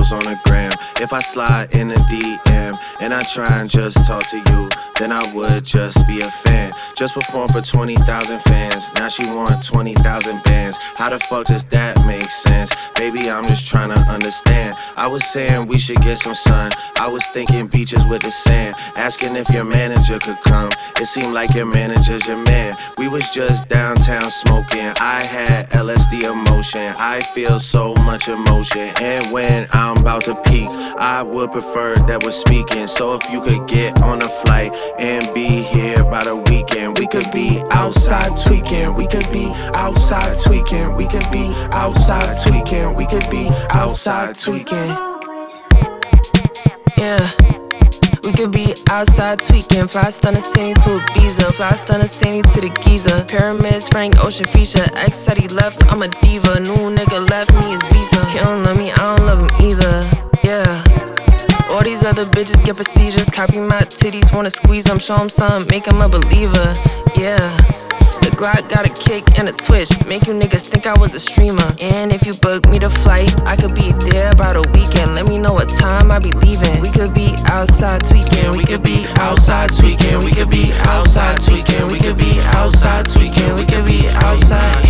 photos on the gram. If I slide in the DM and I try and just talk to you, then I would just be a fan. Just perform for 20,000 fans. Now she want 20,000 bands. How the fuck does that make sense? Baby, I'm just trying to understand. I was saying we should get some sun. I was thinking beaches with the sand. Asking if your manager could come. It seemed like your manager's your man. We was just downtown smoking. I had LSD emotion. I feel so much emotion. And when I'm about to peak, I would prefer that we're speaking. So if you could get on a flight and be here by the weekend, we could be outside tweaking. We could be outside tweaking. We could be outside tweaking. We could be outside tweaking. Yeah. We could be outside tweaking. Fly stunner city to Ibiza. Fly stunner city to the Giza. Pyramids, Frank Ocean feature. Ex said he left, I'm a diva. New nigga left me his visa. He don't love me, I don't love him either. Yeah. All these other bitches get procedures. Copy my titties, wanna squeeze them. Show him something, make him a believer. Yeah. The Glock got a kick and a twitch. Make you niggas think I was a streamer. And if you book me the flight, I could be there about a weekend. Let me know what time I be leaving. We could be outside tweaking. We could be outside tweaking. We could be outside tweaking. We could be outside tweaking. We could be outside.